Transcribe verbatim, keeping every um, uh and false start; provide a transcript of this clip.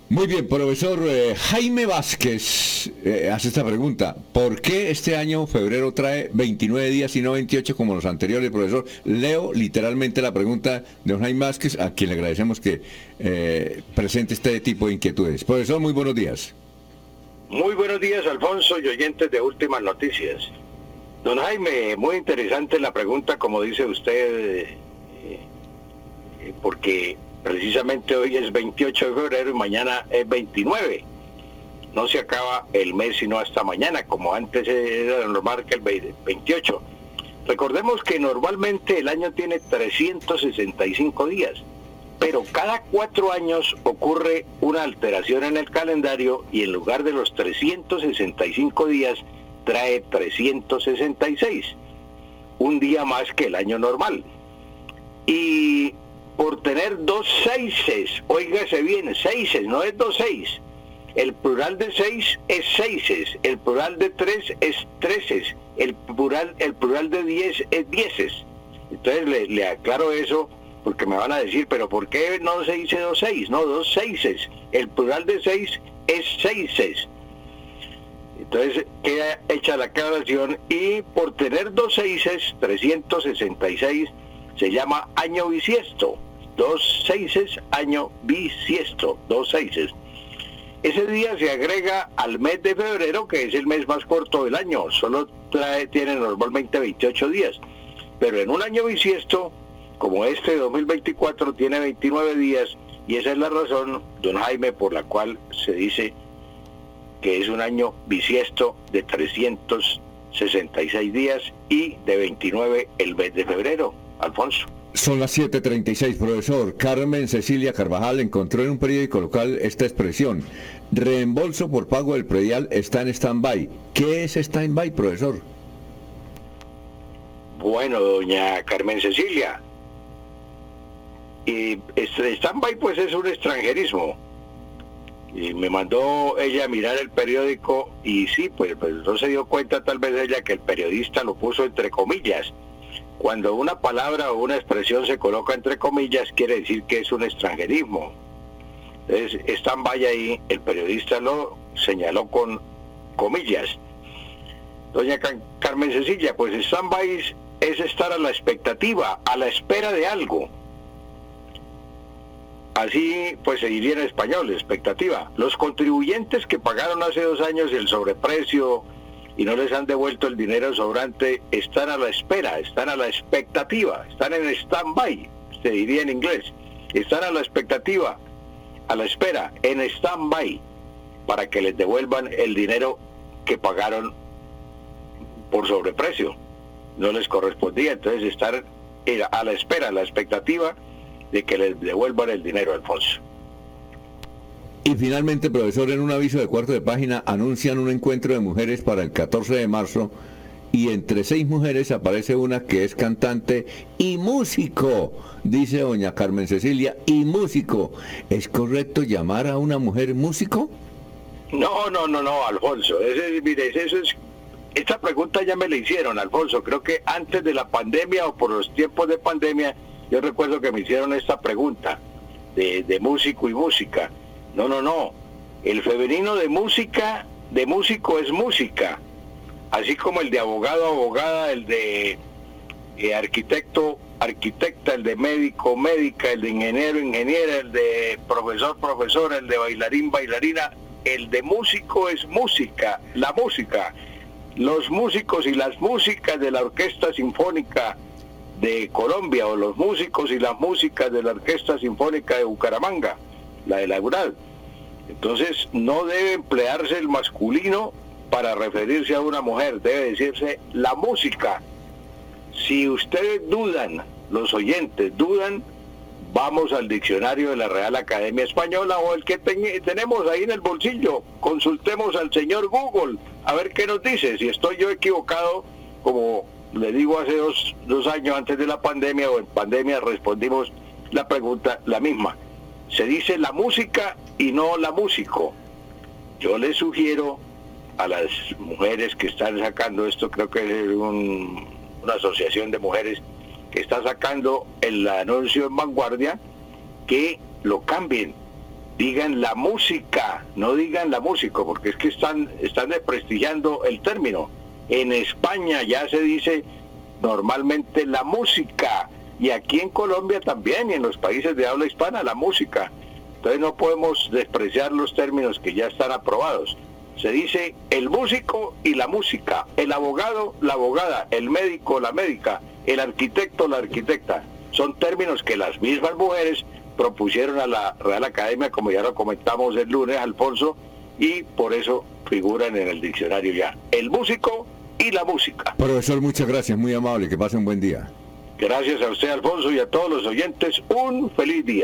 Muy bien, profesor eh, Jaime Vázquez eh, hace esta pregunta. ¿Por qué este año febrero trae veintinueve días y no veintiocho como los anteriores, profesor? Leo literalmente la pregunta de don Jaime Vázquez, a quien le agradecemos que eh, presente este tipo de inquietudes. Profesor, muy buenos días. Muy buenos días, Alfonso y oyentes de Últimas Noticias. Don Jaime, muy interesante la pregunta, como dice usted, eh, eh, porque precisamente hoy es veintiocho de febrero y mañana es veintinueve. No se acaba el mes sino hasta mañana, como antes era normal que el veintiocho. Recordemos que normalmente el año tiene trescientos sesenta y cinco días, pero cada cuatro años ocurre una alteración en el calendario y en lugar de los trescientos sesenta y cinco días trae trescientos sesenta y seis, un día más que el año normal. Y por tener dos seises, óigase bien, seises, no es dos seis. El plural de seis es seises, el plural de tres es treces, el plural, el plural de diez es dieces. Entonces le, le aclaro eso, porque me van a decir, pero ¿por qué no se dice dos seis? No, dos seises. El plural de seis es seises. Entonces queda hecha la aclaración, y por tener dos seises, trescientos sesenta y seis, se llama año bisiesto. Dos seises, año bisiesto, dos seises. Ese día se agrega al mes de febrero, que es el mes más corto del año, solo trae, tiene normalmente veintiocho días, pero en un año bisiesto, como este dos mil veinticuatro, tiene veintinueve días, y esa es la razón, don Jaime, por la cual se dice que es un año bisiesto de trescientos sesenta y seis días y de veintinueve el mes de febrero, Alfonso. Son las siete treinta y seis, profesor. Carmen Cecilia Carvajal encontró en un periódico local esta expresión: reembolso por pago del predial está en stand-by. ¿Qué es stand-by, profesor? Bueno, doña Carmen Cecilia, y este stand-by pues es un extranjerismo. Y me mandó ella a mirar el periódico y sí, pues, pues no se dio cuenta tal vez ella que el periodista lo puso entre comillas. Cuando una palabra o una expresión se coloca entre comillas, quiere decir que es un extranjerismo. Entonces, stand-by ahí, el periodista lo señaló con comillas. Doña Carmen Cecilia, pues stand-by es estar a la expectativa, a la espera de algo. Así pues se diría en español, expectativa. Los contribuyentes que pagaron hace dos años el sobreprecio y no les han devuelto el dinero sobrante están a la espera, están a la expectativa, están en stand-by, se diría en inglés. Están a la expectativa, a la espera, en stand-by, para que les devuelvan el dinero que pagaron por sobreprecio. No les correspondía, entonces estar a la espera, a la expectativa de que les devuelvan el dinero, Alfonso. Y finalmente, profesor, en un aviso de cuarto de página anuncian un encuentro de mujeres para el catorce de marzo, y entre seis mujeres aparece una que es cantante y músico, dice doña Carmen Cecilia, y músico. ¿Es correcto llamar a una mujer músico? No, no, no, no, Alfonso. Ese, mire, eso es, esta pregunta ya me la hicieron, Alfonso. Creo que antes de la pandemia o por los tiempos de pandemia, yo recuerdo que me hicieron esta pregunta de, de músico y música. No, no, no. El femenino de música, de músico es música. Así como el de abogado, abogada, el de eh, arquitecto, arquitecta, el de médico, médica, el de ingeniero, ingeniera, el de profesor, profesora, el de bailarín, bailarina. El de músico es música, la música. Los músicos y las músicas de la Orquesta Sinfónica de Colombia, o los músicos y las músicas de la Orquesta Sinfónica de Bucaramanga, la de la UNAD. Entonces no debe emplearse el masculino para referirse a una mujer, debe decirse la música. Si ustedes dudan, los oyentes dudan, vamos al diccionario de la Real Academia Española o el que te- tenemos ahí en el bolsillo, consultemos al señor Google, a ver qué nos dice. Si estoy yo equivocado, como le digo, hace dos, dos años antes de la pandemia o en pandemia respondimos la pregunta la misma. Se dice la música y no la músico. Yo les sugiero a las mujeres que están sacando esto, creo que es un, una asociación de mujeres que está sacando el anuncio en Vanguardia, que lo cambien digan la música, no digan la música, porque es que están, están desprestigiando el término. En España ya se dice normalmente la música, y aquí en Colombia también, y en los países de habla hispana, la música. Entonces no podemos despreciar los términos que ya están aprobados. Se dice el músico y la música, el abogado, la abogada, el médico, la médica, el arquitecto, la arquitecta. Son términos que las mismas mujeres propusieron a la Real Academia, como ya lo comentamos el lunes, Alfonso, y por eso figuran en el diccionario ya. El músico y la música. Profesor, muchas gracias, muy amable, que pase un buen día. Gracias a usted, Alfonso, y a todos los oyentes, un feliz día.